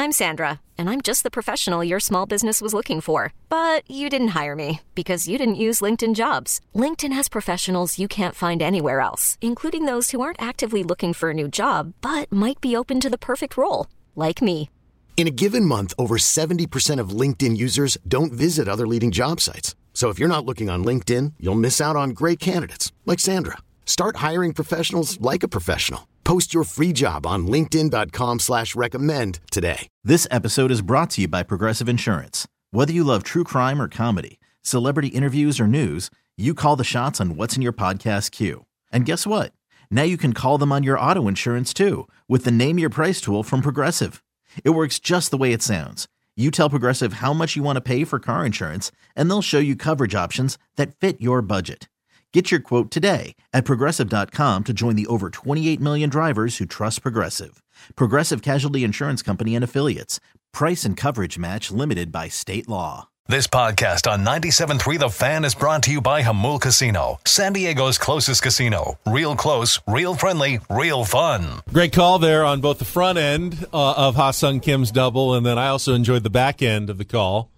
I'm Sandra, and I'm just the professional your small business was looking for. But you didn't hire me because you didn't use LinkedIn Jobs. LinkedIn has professionals you can't find anywhere else, including those who aren't actively looking for a new job, but might be open to the perfect role, like me. In a given month, over 70% of LinkedIn users don't visit other leading job sites. So if you're not looking on LinkedIn, you'll miss out on great candidates like Sandra. Start hiring professionals like a professional. Post your free job on linkedin.com/recommend today. This episode is brought to you by Progressive Insurance. Whether you love true crime or comedy, celebrity interviews or news, you call the shots on what's in your podcast queue. And guess what? Now you can call them on your auto insurance too with the Name Your Price tool from Progressive. It works just the way it sounds. You tell Progressive how much you want to pay for car insurance, and they'll show you coverage options that fit your budget. Get your quote today at Progressive.com to join the over 28 million drivers who trust Progressive. Progressive Casualty Insurance Company and Affiliates. Price and coverage match limited by state law. This podcast on 97.3 The Fan is brought to you by Jamul Casino, San Diego's closest casino. Real close, real friendly, real fun. Great call there on both the front end of Ha-Sung Kim's double, and then I also enjoyed the back end of the call.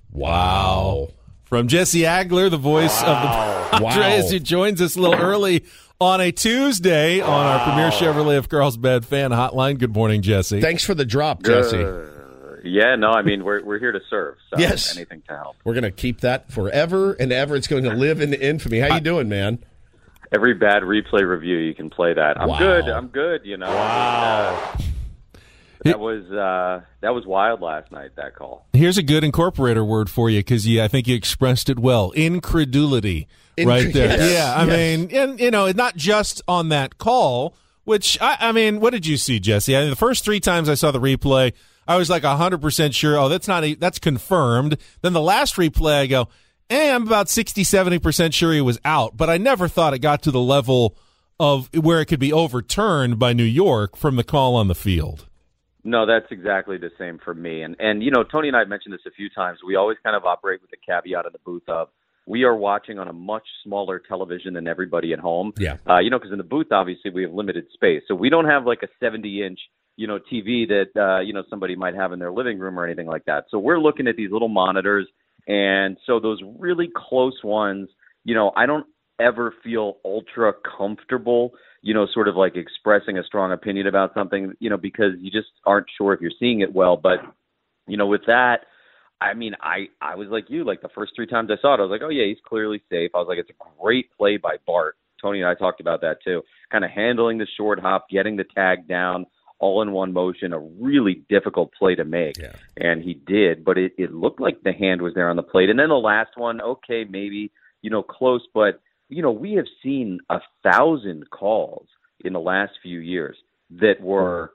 Wow. From Jesse Agler, the voice of the Padres, who joins us a little early on a Tuesday on our Premier Chevrolet of Carlsbad Fan Hotline. Good morning, Jesse. Thanks for the drop, Jesse. Yeah, no, I mean, we're here to serve. So yes. Anything to help. We're going to keep that forever and ever. It's going to live in infamy. How you doing, man? Every bad replay review, you can play that. I'm good, you know. Wow. That was wild last night, that call. Here's a good incorporator word for you, because I think you expressed it well. Incredulity. Right there. Yes. Yeah, I mean, and not just on that call, which, I mean, what did you see, Jesse? I mean, the first 3 times I saw the replay, I was like 100% sure, that's confirmed. Then the last replay, I go, I'm about 60, 70% sure he was out. But I never thought it got to the level of where it could be overturned by New York from the call on the field. No, that's exactly the same for me. And Tony and I have mentioned this a few times. We always kind of operate with the caveat in the booth of we are watching on a much smaller television than everybody at home. Yeah. Because in the booth, obviously, we have limited space. So we don't have like a 70-inch TV that, somebody might have in their living room or anything like that. So we're looking at these little monitors. And so those really close ones, I don't ever feel ultra comfortable, sort of like expressing a strong opinion about something, because you just aren't sure if you're seeing it well. But, with that, I mean, I was like you, like the first 3 times I saw it, I was like, oh, yeah, he's clearly safe. I was like, it's a great play by Bart. Tony and I talked about that too, kind of handling the short hop, getting the tag down, all in one motion, a really difficult play to make. Yeah. And he did, but it looked like the hand was there on the plate. And then the last one, okay, maybe, close, but, we have seen 1,000 calls in the last few years that were,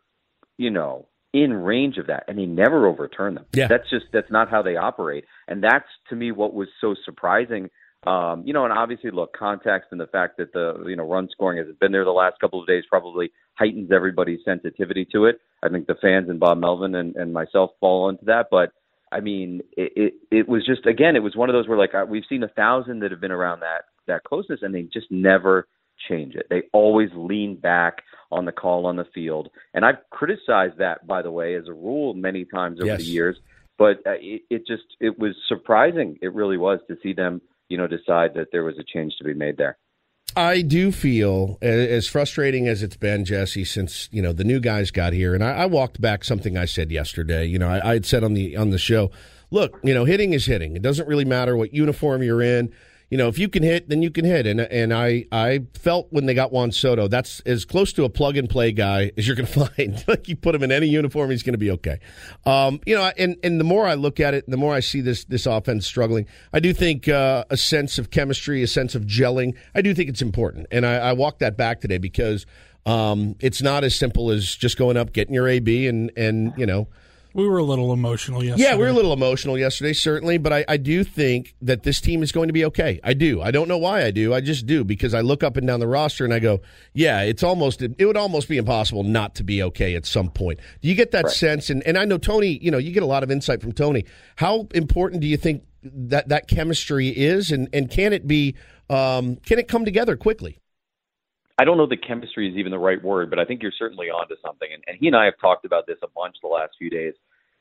in range of that, and he never overturned them. Yeah. That's not how they operate. And that's, to me, what was so surprising. And obviously, look, context and the fact that the, run scoring hasn't been there the last couple of days probably heightens everybody's sensitivity to it. I think the fans and Bob Melvin and myself fall into that. But, I mean, it was just, again, it was one of those where, like, we've seen 1,000 that have been around that closeness, and they just never change it. They always lean back on the call on the field. And I've criticized that, by the way, as a rule many times over the years. But it was surprising. It really was to see them, decide that there was a change to be made there. I do feel, as frustrating as it's been, Jesse, since, the new guys got here, and I walked back something I said yesterday. I had said on the show, look, hitting is hitting. It doesn't really matter what uniform you're in. If you can hit, then you can hit. And I felt when they got Juan Soto, that's as close to a plug-and-play guy as you're going to find. Like, you put him in any uniform, he's going to be okay. And the more I look at it, the more I see this offense struggling, I do think a sense of chemistry, a sense of gelling, I do think it's important. And I walked that back today because it's not as simple as just going up, getting your AB, and We were a little emotional yesterday. Yeah, we were a little emotional yesterday, certainly, but I do think that this team is going to be okay. I do. I don't know why I do. I just do, because I look up and down the roster and I go, yeah, it would almost be impossible not to be okay at some point. Do you get that sense? And I know, Tony, you get a lot of insight from Tony. How important do you think that chemistry is, and can it be, can it come together quickly? I don't know that chemistry is even the right word, but I think you're certainly onto something. And he and I have talked about this a bunch the last few days.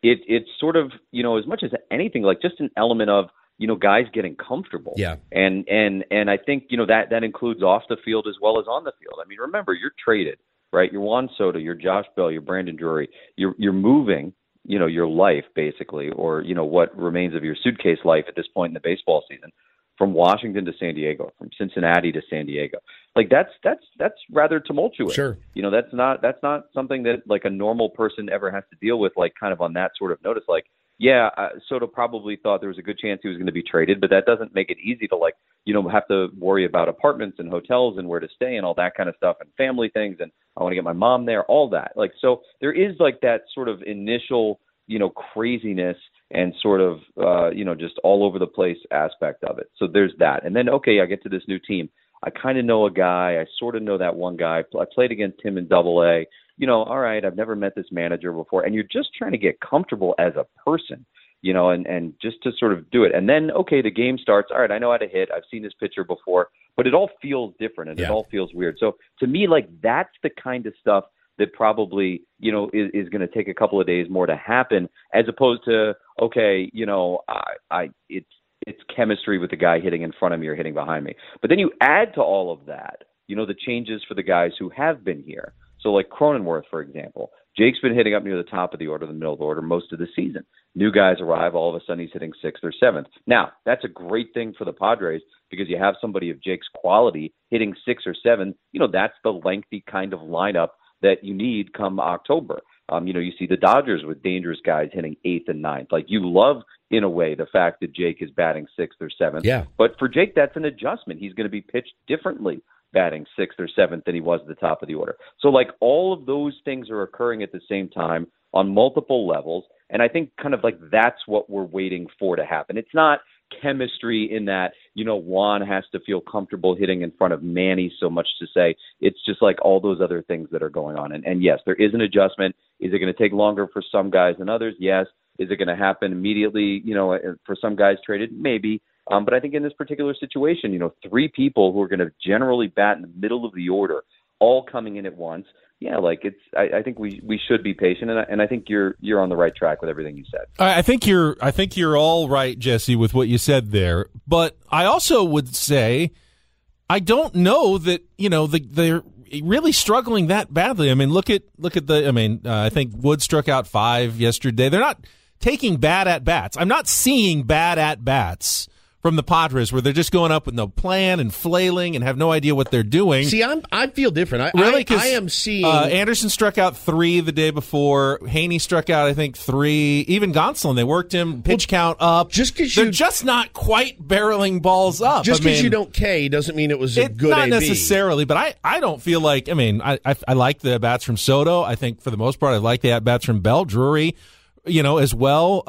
it's sort of, as much as anything, like just an element of, guys getting comfortable. Yeah. And I think, that includes off the field as well as on the field. I mean, remember, you're traded, right? You're Juan Soto, you're Josh Bell, you're Brandon Drury. You're moving, your life basically, or, what remains of your suitcase life at this point in the baseball season, from Washington to San Diego, from Cincinnati to San Diego. Like that's rather tumultuous. Sure. That's not something that like a normal person ever has to deal with, like kind of on that sort of notice. Like, yeah, Soto probably thought there was a good chance he was going to be traded, but that doesn't make it easy to have to worry about apartments and hotels and where to stay and all that kind of stuff and family things. And I want to get my mom there, all that. Like, so there is like that sort of initial, craziness and sort of, just all over the place aspect of it. So there's that. And then, okay, I get to this new team. I kind of know a guy. I sort of know that one guy. I played against him in Double-A. All right, I've never met this manager before. And you're just trying to get comfortable as a person, and just to sort of do it. And then, okay, the game starts. All right, I know how to hit. I've seen this pitcher before. But it all feels different, and it all feels weird. So to me, like, that's the kind of stuff that probably, is going to take a couple of days more to happen, as opposed to, okay, it's chemistry with the guy hitting in front of me or hitting behind me. But then you add to all of that, the changes for the guys who have been here. So like Cronenworth, for example, Jake's been hitting up near the top of the order, the middle of the order most of the season. New guys arrive, all of a sudden he's hitting 6th or 7th. Now, that's a great thing for the Padres because you have somebody of Jake's quality hitting 6 or 7. That's the lengthy kind of lineup that you need come October. You see the Dodgers with dangerous guys hitting 8th and 9th. Like, you love, in a way, the fact that Jake is batting 6th or 7th. Yeah. But for Jake, that's an adjustment. He's going to be pitched differently batting 6th or 7th than he was at the top of the order. So, like, all of those things are occurring at the same time on multiple levels. And I think kind of like that's what we're waiting for to happen. It's not chemistry in that, Juan has to feel comfortable hitting in front of Manny so much to say. It's just like all those other things that are going on. And yes, there is an adjustment. Is it going to take longer for some guys than others? Yes. Is it going to happen immediately, for some guys traded? Maybe. But I think in this particular situation, 3 people who are going to generally bat in the middle of the order, all coming in at once. Yeah, like I think we should be patient, and I think you're on the right track with everything you said. I think you're all right, Jesse, with what you said there. But I also would say I don't know that they're really struggling that badly. I mean, look at I think Wood struck out 5 yesterday. They're not taking bad at bats. I'm not seeing bad at bats from the Padres where they're just going up with no plan and flailing and have no idea what they're doing. See, I feel different. I am seeing Anderson struck out 3 the day before. Haney struck out, I think, 3. Even Gonsolin, they worked him pitch count up. They're just not quite barreling balls up. Just because you don't K doesn't mean it was a good not AB. Necessarily, but I don't feel like. I like the at bats from Soto. I think for the most part, I like the at bats from Bell, Drury. As well.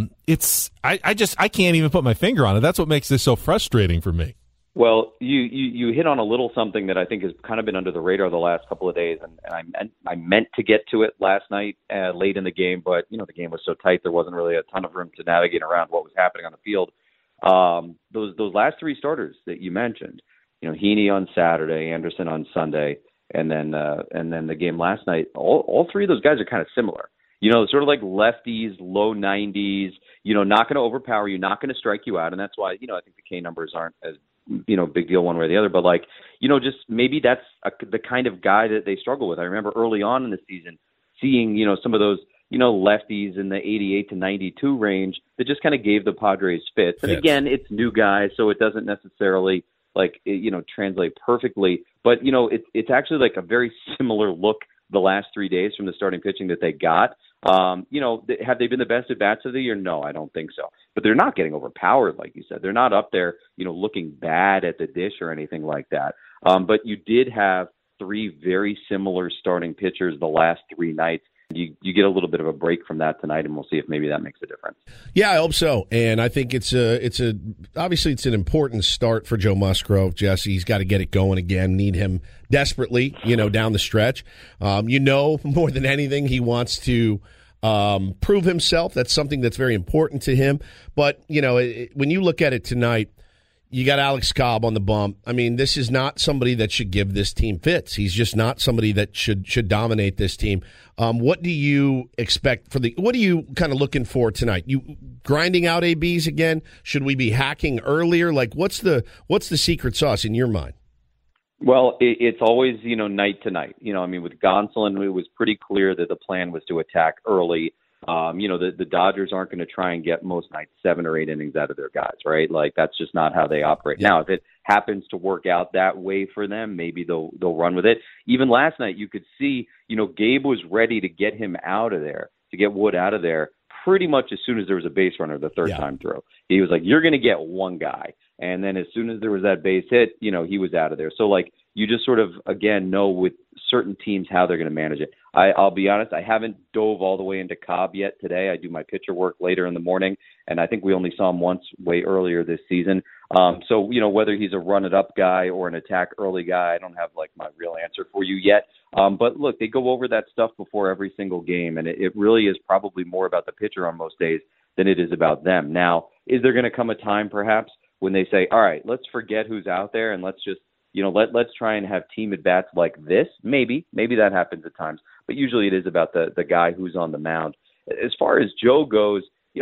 I can't even put my finger on it. That's what makes this so frustrating for me. Well, you hit on a little something that I think has kind of been under the radar the last couple of days, and I meant to get to it last night late in the game, but the game was so tight there wasn't really a ton of room to navigate around what was happening on the field. Those last 3 starters that you mentioned, Heaney on Saturday, Anderson on Sunday, and then the game last night. All 3 of those guys are kind of similar. Sort of like lefties, low 90s, not going to overpower you, not going to strike you out. And that's why, I think the K numbers aren't as, big deal one way or the other. But just maybe that's the kind of guy that they struggle with. I remember early on in the season seeing, some of those, lefties in the 88 to 92 range that just kind of gave the Padres fits. And again, it's new guys, so it doesn't necessarily translate perfectly. But, it's actually like a very similar look the last 3 days from the starting pitching that they got. Have they been the best at bats of the year? No, I don't think so. But they're not getting overpowered, like you said. They're not up there, looking bad at the dish or anything like that. But you did have 3 very similar starting pitchers the last 3 nights. You get a little bit of a break from that tonight, and we'll see if maybe that makes a difference. Yeah, I hope so. And I think obviously it's an important start for Joe Musgrove. Jesse, he's got to get it going again. Need him desperately, down the stretch. More than anything, he wants to prove himself. That's something that's very important to him. But when you look at it tonight, You got Alex Cobb on the bump. I mean, this is not somebody that should give this team fits. He's just not somebody that should dominate this team. What do you expect what are you kind of looking for tonight? You grinding out ABs again? Should we be hacking earlier? Like, what's the secret sauce in your mind? Well, it's always, night to night. I mean, with Gonsolin, it was pretty clear that the plan was to attack early. The Dodgers aren't going to try and get most nights 7 or 8 innings out of their guys, right? Like, that's just not how they operate. Now, if it happens to work out that way for them, maybe they'll run with it. Even last night, you could see, Gabe was ready to get him out of there, to get Wood out of there pretty much as soon as there was a base runner the third time through. He was like, you're going to get one guy. And then as soon as there was that base hit, he was out of there. So, like, you just sort of, again, know with certain teams how they're going to manage it. I'll be honest, I haven't dove all the way into Cobb yet today. I do my pitcher work later in the morning, and I think we only saw him once way earlier this season. So, whether he's a run-it-up guy or an attack early guy, I don't have, like, my real answer for you yet. But, look, they go over that stuff before every single game, and it really is probably more about the pitcher on most days than it is about them. Now, is there going to come a time, perhaps, when they say, all right, let's forget who's out there and let's just, let's try and have team at-bats like this? Maybe that happens at times. But usually it is about the guy who's on the mound. As far as Joe goes,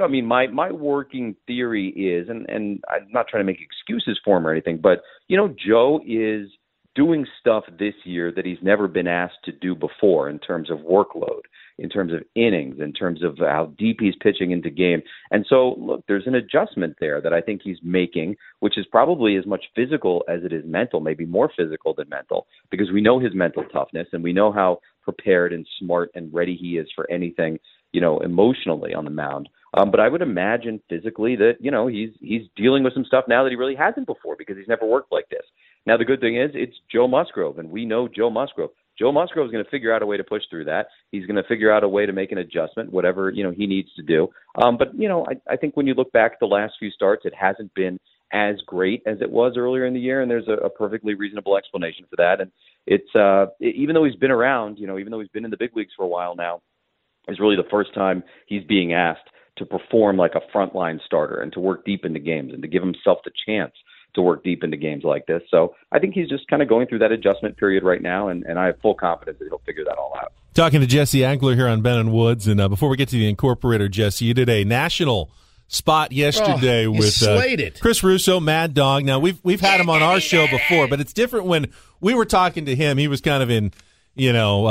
my working theory is, and I'm not trying to make excuses for him or anything, but, Joe is doing stuff this year that he's never been asked to do before in terms of workload, in terms of innings, in terms of how deep he's pitching into game. And so, look, there's an adjustment there that I think he's making, which is probably as much physical as it is mental, maybe more physical than mental, because we know his mental toughness and we know how prepared and smart and ready he is for anything, emotionally on the mound. But I would imagine physically that, he's dealing with some stuff now that he really hasn't before because he's never worked like this. Now, the good thing is it's Joe Musgrove, and we know Joe Musgrove. Joe Musgrove is going to figure out a way to push through that. He's going to figure out a way to make an adjustment, whatever, he needs to do. But, I think when you look back at the last few starts, it hasn't been as great as it was earlier in the year, and there's a perfectly reasonable explanation for that. And it's even though he's been around, even though he's been in the big leagues for a while now, it's really the first time he's being asked to perform like a frontline starter and to work deep into games and to give himself the chance to work deep into games like this. So I think he's just kind of going through that adjustment period right now, and I have full confidence that he'll figure that all out. Talking to Jesse Agler here on Ben and Woods, and before we get to the Incorporator, Jesse, you did a national spot yesterday with Chris Russo, Mad Dog. Now, we've had him on our show before, but it's different when we were talking to him. He was kind of in, he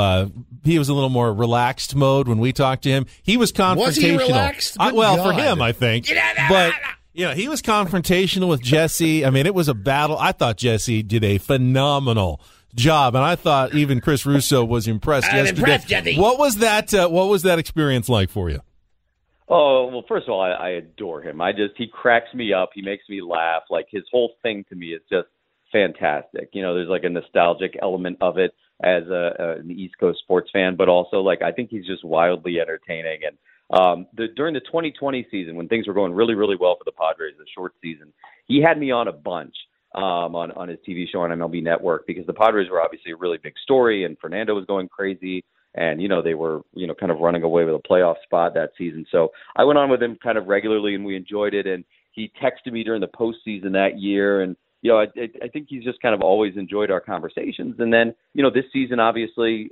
was a little more relaxed mode when we talked to him. He was confrontational. Was he relaxed? For him, I think. But he was confrontational with Jesse. I mean, it was a battle. I thought Jesse did a phenomenal job, and I thought even Chris Russo was impressed yesterday. Impressed, Jesse. What was that experience like for you? Oh, well, first of all, I adore him. He cracks me up. He makes me laugh. Like, his whole thing to me is just fantastic. There's like a nostalgic element of it as an East Coast sports fan, but also, like, I think he's just wildly entertaining. And during the 2020 season, when things were going really, really well for the Padres, the short season, he had me on a bunch on his TV show on MLB Network because the Padres were obviously a really big story, and Fernando was going crazy, and they were kind of running away with a playoff spot that season. So I went on with him kind of regularly, and we enjoyed it. And he texted me during the postseason that year, and I think he's just kind of always enjoyed our conversations. And then this season, obviously,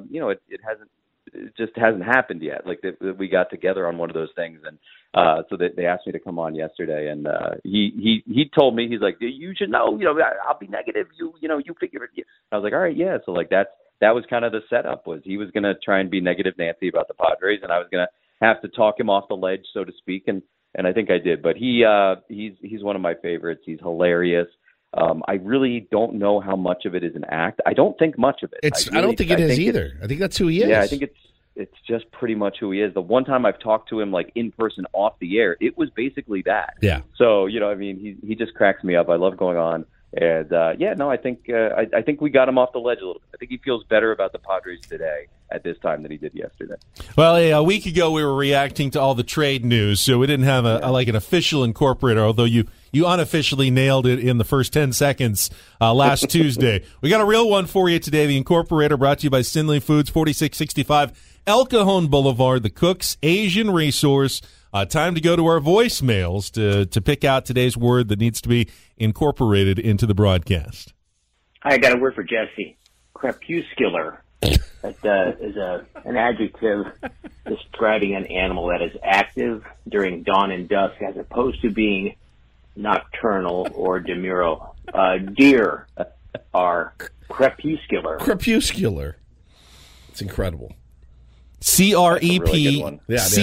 it just hasn't happened yet. Like that we got together on one of those things, and so they asked me to come on yesterday, and he told me, he's like, you should know, I'll be negative. You figure it. I was like, all right, yeah. So like that was kind of the setup. Was he was going to try and be negative Nancy about the Padres, and I was going to have to talk him off the ledge, so to speak, and I think I did. But he's one of my favorites. He's hilarious. I really don't know how much of it is an act. I don't think much of it. I don't think it is either. I think that's who he is. Yeah, I think it's just pretty much who he is. The one time I've talked to him like in person off the air, it was basically that. Yeah. So he just cracks me up. I love going on. And I think we got him off the ledge a little bit. I think he feels better about the Padres today at this time than he did yesterday. Well, a week ago we were reacting to all the trade news, so we didn't have an official incorporator, although you unofficially nailed it in the first 10 seconds last Tuesday. We got a real one for you today. The Incorporator brought to you by Sinley Foods, 4665 El Cajon Boulevard, the Cook's Asian Resource. Time to go to our voicemails to pick out today's word that needs to be incorporated into the broadcast. I got a word for Jesse. Crepuscular. That is an adjective describing an animal that is active during dawn and dusk as opposed to being nocturnal or demure. Deer are crepuscular. Crepuscular. It's incredible. CREPUSCULAR.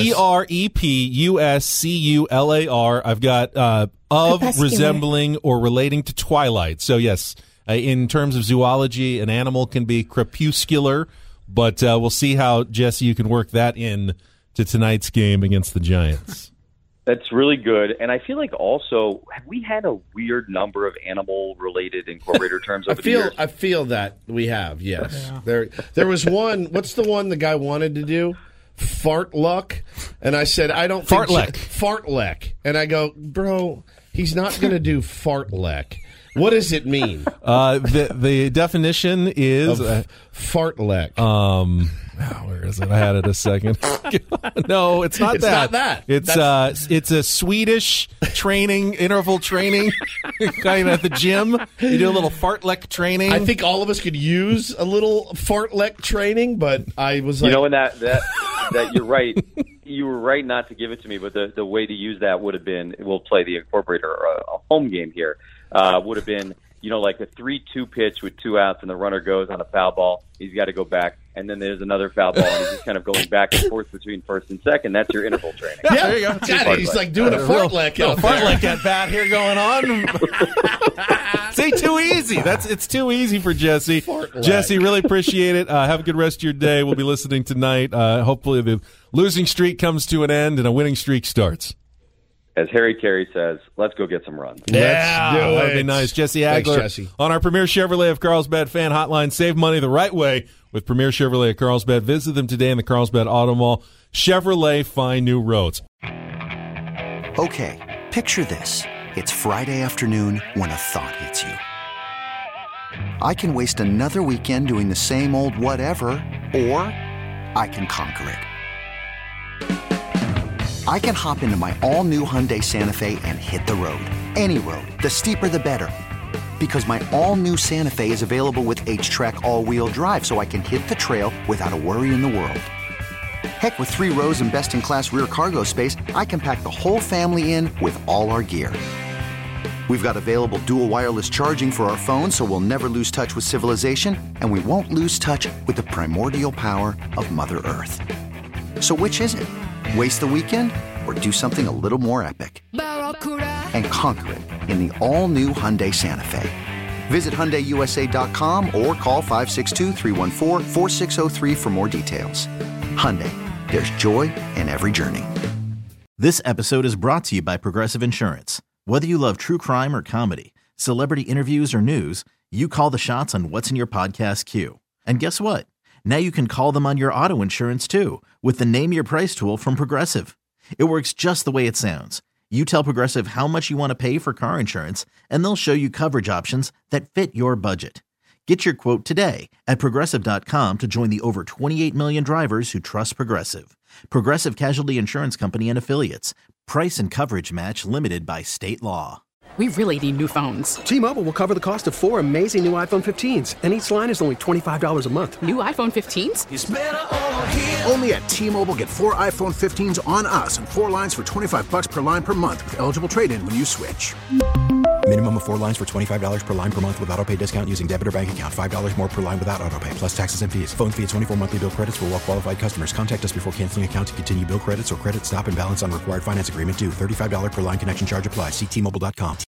I've got of, resembling, or relating to twilight. So, yes, in terms of zoology, an animal can be crepuscular, but we'll see how, Jesse, you can work that in to tonight's game against the Giants. That's really good. And I feel like also, have we had a weird number of animal-related incorporator terms over the years? I feel that we have, yes. Yeah. There was one, what's the one the guy wanted to do? Fartluck. And I said, I don't think Fartlek. And I go, bro, he's not going to do fartlek. What does it mean? The definition is fartlek. Where is it? I had it a second. No, it's not that. It's a Swedish training, interval training, kind of at the gym. You do a little fartlek training. I think all of us could use a little fartlek training, but I was like, you know, when that you're right. You were right not to give it to me, but the way to use that would have been, we'll play the incorporator, a home game here. Would have been, like a 3-2 pitch with 2 outs and the runner goes on a foul ball. He's got to go back, and then there's another foul ball, and he's just kind of going back and forth between first and second. That's your interval training. Yeah, there you go. God, he's like doing a fartlek out there. Fartlek at bat here going on. Say too easy. It's too easy for Jesse. Fartlek. Jesse, really appreciate it. Have a good rest of your day. We'll be listening tonight. Hopefully the losing streak comes to an end and a winning streak starts. As Harry Carey says, let's go get some runs. Yeah, that would be nice. Jesse Agler. Thanks, Jesse. On our Premier Chevrolet of Carlsbad fan hotline. Save money the right way with Premier Chevrolet of Carlsbad. Visit them today in the Carlsbad Auto Mall. Chevrolet, find new roads. Okay, picture this. It's Friday afternoon when a thought hits you. I can waste another weekend doing the same old whatever, or I can conquer it. I can hop into my all-new Hyundai Santa Fe and hit the road. Any road. The steeper, the better. Because my all-new Santa Fe is available with H-Track all-wheel drive, so I can hit the trail without a worry in the world. Heck, with 3 rows and best-in-class rear cargo space, I can pack the whole family in with all our gear. We've got available dual wireless charging for our phones, so we'll never lose touch with civilization, and we won't lose touch with the primordial power of Mother Earth. So which is it? Waste the weekend or do something a little more epic? And conquer it in the all-new Hyundai Santa Fe. Visit HyundaiUSA.com or call 562-314-4603 for more details. Hyundai, there's joy in every journey. This episode is brought to you by Progressive Insurance. Whether you love true crime or comedy, celebrity interviews or news, you call the shots on what's in your podcast queue. And guess what? Now you can call them on your auto insurance, too, with the Name Your Price tool from Progressive. It works just the way it sounds. You tell Progressive how much you want to pay for car insurance, and they'll show you coverage options that fit your budget. Get your quote today at Progressive.com to join the over 28 million drivers who trust Progressive. Progressive Casualty Insurance Company and Affiliates. Price and coverage match limited by state law. We really need new phones. T-Mobile will cover the cost of 4 amazing new iPhone 15s, and each line is only $25 a month. New iPhone 15s? It's better over here. Only at T-Mobile, get 4 iPhone 15s on us and 4 lines for $25 per line per month with eligible trade-in when you switch. Minimum of 4 lines for $25 per line per month with autopay discount using debit or bank account. $5 more per line without autopay, plus taxes and fees. Phone fee at 24 monthly bill credits for well-qualified customers. Contact us before canceling account to continue bill credits or credit stop and balance on required finance agreement due. $35 per line connection charge applies. See T-Mobile.com.